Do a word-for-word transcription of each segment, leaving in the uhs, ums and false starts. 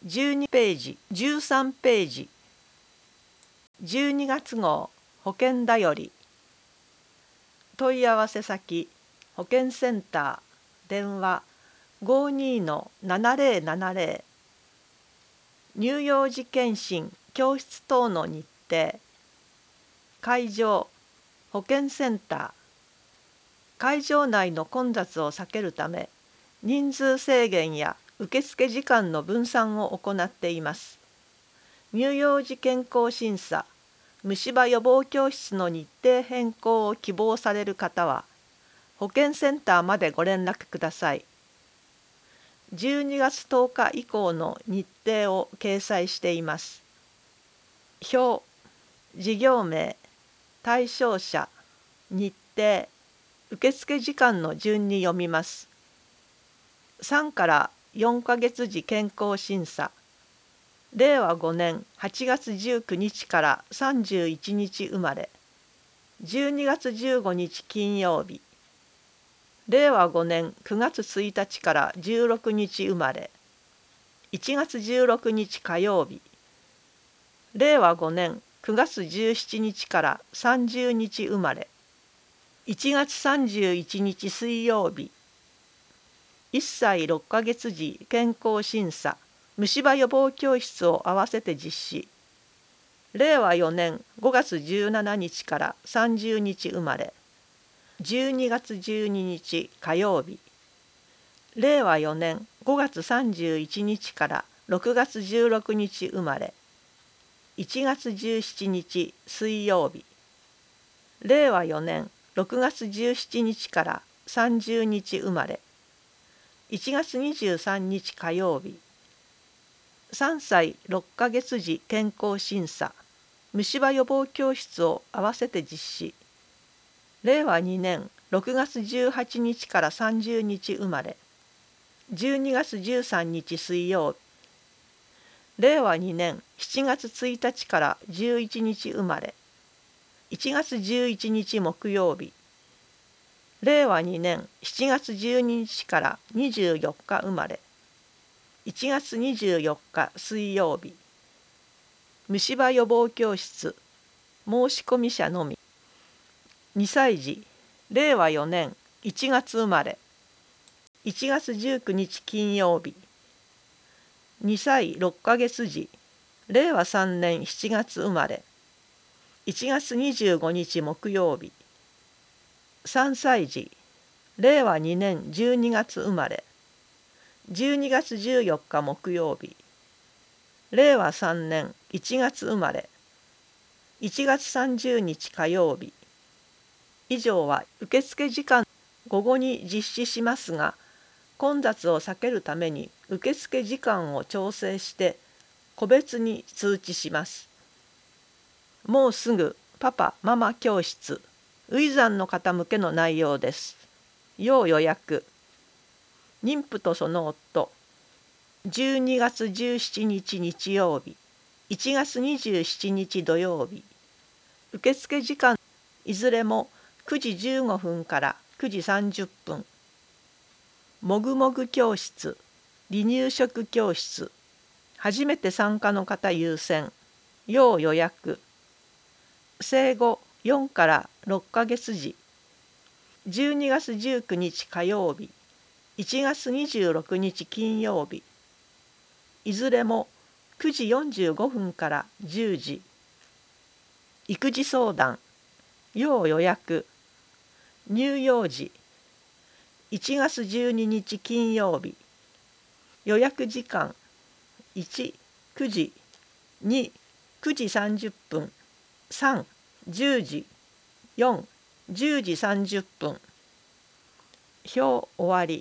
じゅうにページ、じゅうさんページ、じゅうにがつ号保険だより。問い合わせ先、保険センター、電話 ごーにーのななぜろななぜろ。乳幼児健診教室等の日程。会場、保健センター。会場内の混雑を避けるため、人数制限や受付時間の分散を行っています。乳幼児健康審査、虫歯予防教室の日程変更を希望される方は、保健センターまでご連絡ください。じゅうにがつとおか以降の日程を掲載しています。表、事業名、対象者、日程、受付時間の順に読みます。さんからよんかげつ時健康審査。れいわごねんはちがつじゅうくにちからさんじゅういちにち生まれ。じゅうにがつじゅうごにち金曜日。れいわごねんくがつついたちからじゅうろくにち生まれ。いちがつじゅうろくにち火曜日。れいわごねんくがつじゅうしちにちからさんじゅうにち生まれ。いちがつさんじゅういちにち水曜日。いっさいろっかげつ時健康審査、虫歯予防教室を合わせて実施。れいわよねんごがつじゅうしちにちからさんじゅうにち生まれ。じゅうにがつじゅうににち火曜日。れいわよねんごがつさんじゅういちにちからろくがつじゅうろくにち生まれ。いちがつじゅうしちにち水曜日。れいわよねんろくがつじゅうしちにちからさんじゅうにち生まれ。いちがつにじゅうさんにち火曜日。さんさいろっかげつ時健康審査、虫歯予防教室を合わせて実施。れいわにねんろくがつじゅうはちにちからさんじゅうにち生まれ。じゅうにがつじゅうさんにち水曜日。れいわにねんしちがつついたちからじゅういちにち生まれ。いちがつじゅういちにち木曜日。れいわにねんしちがつじゅうににちからにじゅうよっか生まれ。いちがつにじゅうよっか水曜日。虫歯予防教室、申し込み者のみ。にさい児、れいわよねんいちがつ生まれ。いちがつじゅうくにち金曜日。にさいろっかげつ児、れいわさんねんしちがつ生まれ。いちがつにじゅうごにち木曜日。さんさい児、れいわにねんじゅうにがつ生まれ。じゅうにがつじゅうよっか木曜日。れいわさんねんいちがつ生まれ。いちがつさんじゅうにち火曜日。以上は受付時間午後に実施しますが、混雑を避けるために受付時間を調整して個別に通知します。もうすぐパパママ教室、初産の方向けの内容です。要予約。妊婦とその夫。じゅうにがつじゅうしちにち日曜日。いちがつにじゅうしちにち土曜日。受付時間いずれもくじじゅうごふんからくじさんじゅっぷん。もぐもぐ教室、離乳食教室。初めて参加の方優先。要予約。生後よんからろっかげつ時。じゅうにがつじゅうくにち火曜日。いちがつにじゅうろくにち金曜日。いずれもくじよんじゅうごふんからじゅうじ。育児相談。要予約。乳幼児。いちがつじゅうににち金曜日。予約時間いち、くじ、に、くじさんじゅっぷん、さん、じゅうじ、よん、じゅうじさんじゅっぷん。表終わり。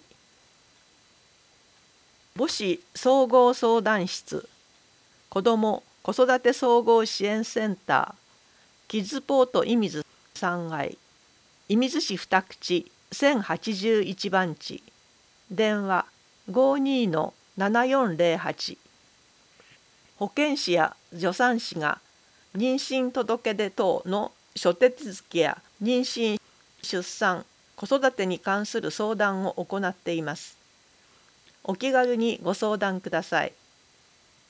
母子総合相談室、子ども子育て総合支援センター、キッズポート射水さんがい、射水市二口せんはちじゅういちばんち、電話 ごーにーのななよんぜろはち。保健師や助産師が妊娠届出等の諸手続きや妊娠・出産・子育てに関する相談を行っています。お気軽にご相談ください。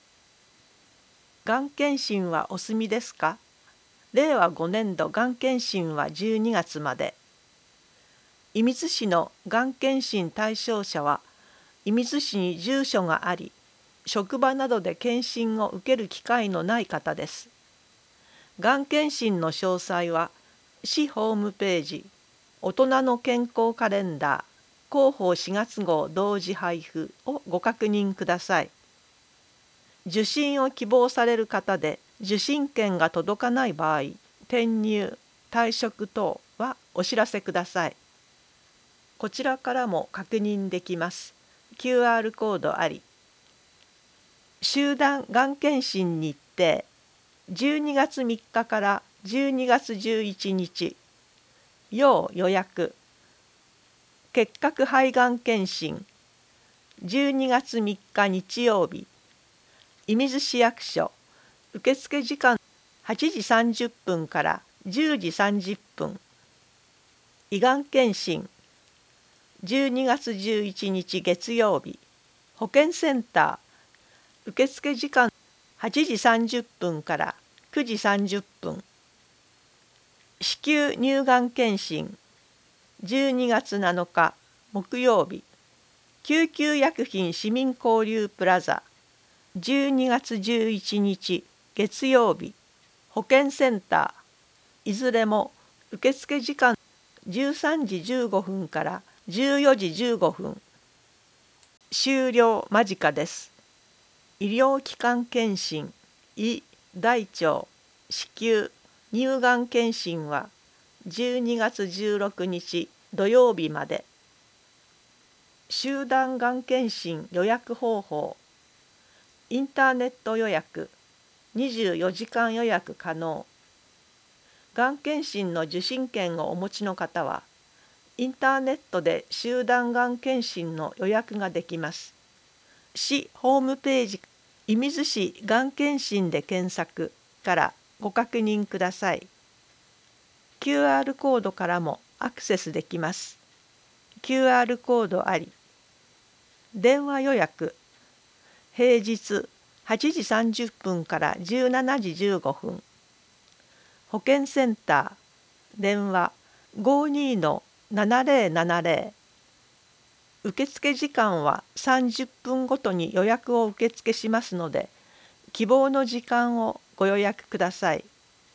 がん検診はお済みですか？れいわごねんどがん検診はじゅうにがつまで。射水市のがん検診対象者は、射水市に住所があり、職場などで検診を受ける機会のない方です。がん検診の詳細は、市ホームページ、大人の健康カレンダー、広報しがつ号同時配布をご確認ください。受診を希望される方で、受診券が届かない場合、転入、退職等はお知らせください。こちらからも確認できます。キューアール コードあり。集団がん検診日程、じゅうにがつみっかからじゅうにがつじゅういちにち、要予約。結核肺がん検診、じゅうにがつみっか日曜日、射水市役所、受付時間はちじさんじゅっぷんからじゅうじさんじゅっぷん。胃がん検診、じゅうにがつじゅういちにち月曜日、保健センター、受付時間はちじさんじゅっぷんからくじさんじゅっぷん。子宮乳がん検診、じゅうにがつなのか木曜日、救急薬品市民交流プラザ、じゅうにがつじゅういちにち月曜日、保健センター、いずれも受付時間じゅうさんじじゅうごふんからじゅうよじじゅうごふん。終了間近です。医療機関検診、胃、大腸、子宮、乳がん検診はじゅうにがつじゅうろくにち土曜日まで。集団がん検診予約方法、インターネット予約、にじゅうよじかん予約可能。がん検診の受診券をお持ちの方は、インターネットで集団がん検診の予約ができます。市ホームページ、射水市がん検診で検索からご確認ください。キューアール コードからもアクセスできます。キューアール コードあり。電話予約、平日はちじさんじゅっぷんからじゅうしちじじゅうごふん。保健センター、電話 ごーにーのななぜろななぜろ。受付時間はさんじゅっぷんごとに予約を受付しますので、希望の時間をご予約ください。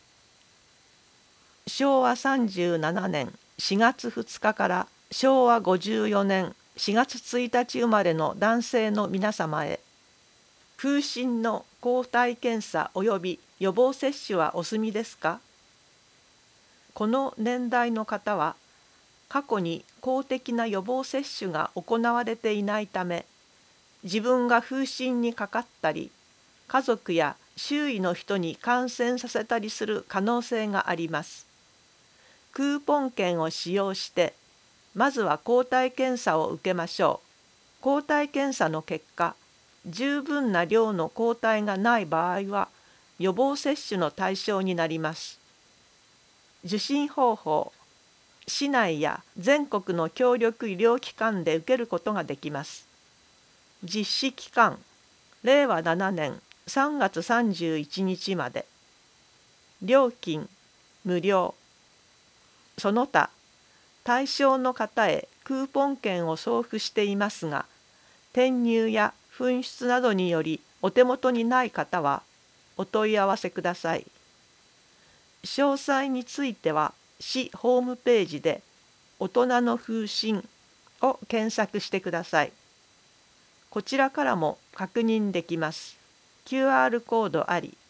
しょうわさんじゅうななねんしがつふつかからしょうわごじゅうよねんしがつついたち生まれの男性の皆様へ、風疹の抗体検査及び予防接種はお済みですか？この年代の方は、過去に公的な予防接種が行われていないため、自分が風疹にかかったり、家族や周囲の人に感染させたりする可能性があります。クーポン券を使用して、まずは抗体検査を受けましょう。抗体検査の結果、十分な量の抗体がない場合は、予防接種の対象になります。受診方法、市内や全国の協力医療機関で受けることができます。実施期間、れいわななねんさんがつさんじゅういちにちまで。料金、無料。その他、対象の方へクーポン券を送付していますが、転入や紛失などによりお手元にない方はお問い合わせください。詳細については市ホームページで大人の風疹を検索してください。こちらからも確認できます。キューアール コードあり。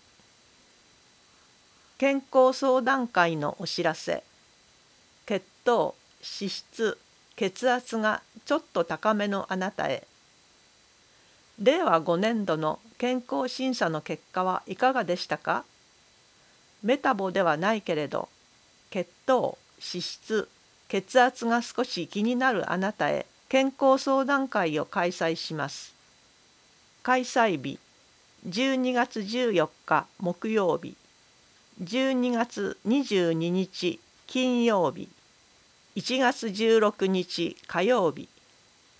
健康相談会のお知らせ。血糖、脂質、血圧がちょっと高めのあなたへ。れいわごねんどの健康審査の結果はいかがでしたか？メタボではないけれど、血糖、脂質、血圧が少し気になるあなたへ健康相談会を開催します。開催日、じゅうにがつじゅうよっか木曜日、じゅうにがつにじゅうににち金曜日、いちがつじゅうろくにち火曜日。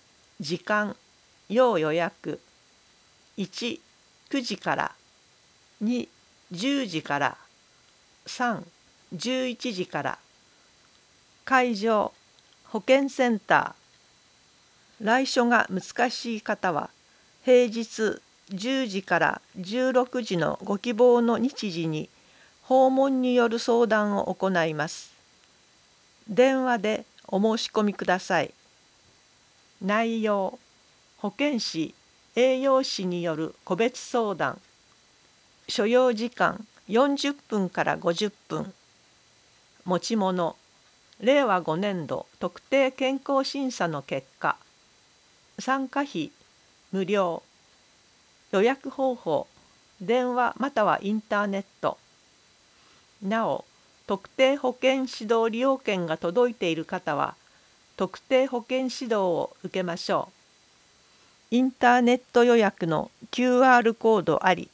時間、要予約。いち、くじから。 に、じゅうじから。さん、じゅういちじから。会場、保健センター。来所が難しい方は、平日じゅうじからじゅうろくじのご希望の日時に訪問による相談を行います。電話でお申し込みください。内容、保健師、栄養士による個別相談。所要時間よんじゅっぷんからごじゅっぷん。持ち物、れいわごねんど特定健康審査の結果。参加費、無料。予約方法、電話またはインターネット。なお、特定保健指導利用券が届いている方は、特定保健指導を受けましょう。インターネット予約の キューアール コードあり。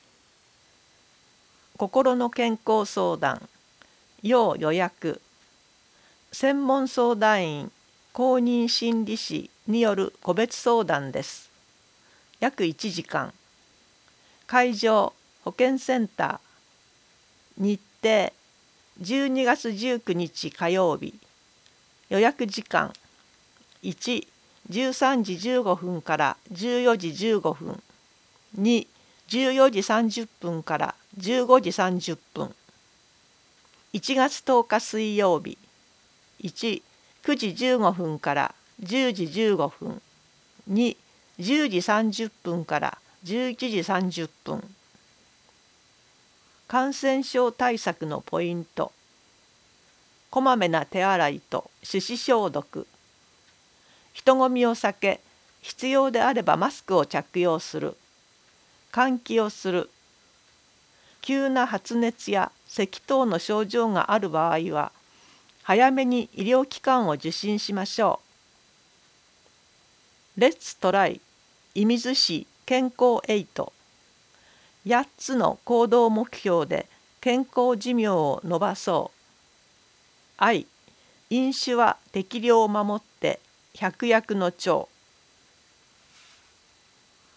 心の健康相談、要予約。専門相談員、公認心理師による個別相談です。約いちじかん。会場、保健センター。日程、じゅうにがつじゅうくにち火曜日。予約時間、いち、じゅうさんじじゅうごふんからじゅうよじじゅうごふん。に、じゅうよじさんじゅっぷんからじゅうごじさんじゅっぷん。いちがつとおか水曜日。いち、くじじゅうごふんからじゅうじじゅうごふん。に、じゅうじさんじゅっぷんからじゅういちじさんじゅっぷん。感染症対策のポイント。こまめな手洗いと手指消毒。人混みを避け、必要であればマスクを着用する。換気をする。急な発熱や咳等の症状がある場合は、早めに医療機関を受診しましょう。レッツトライ射水市健康エイト。やっつの行動目標で健康寿命を延ばそう。愛、飲酒は適量を守って百薬の長。